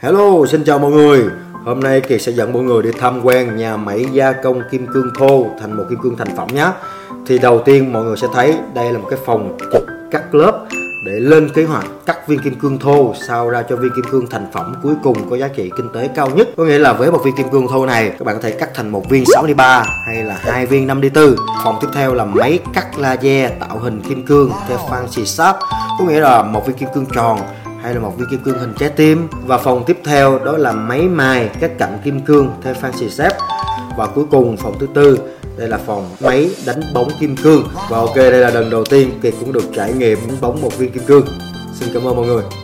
Hello, xin chào mọi người. Hôm nay Kiệt sẽ dẫn mọi người đi tham quan nhà máy gia công kim cương thô thành một kim cương thành phẩm nhé. Thì đầu tiên mọi người sẽ thấy đây là một cái phòng cắt lớp để lên kế hoạch cắt viên kim cương thô sao ra cho viên kim cương thành phẩm cuối cùng có giá trị kinh tế cao nhất. Có nghĩa là với một viên kim cương thô này các bạn có thể cắt thành một viên 6x3 hay là hai viên 5x4. Phòng tiếp theo là máy cắt laser tạo hình kim cương theo fancy shape, có nghĩa là một viên kim cương tròn hay là một viên kim cương hình trái tim. Và phòng tiếp theo đó là máy mài các cạnh kim cương theo fancy shape. Và cuối cùng phòng thứ tư, đây là phòng máy đánh bóng kim cương. Và ok, đây là lần đầu tiên Kiệt cũng được trải nghiệm đánh bóng một viên kim cương. Xin cảm ơn mọi người.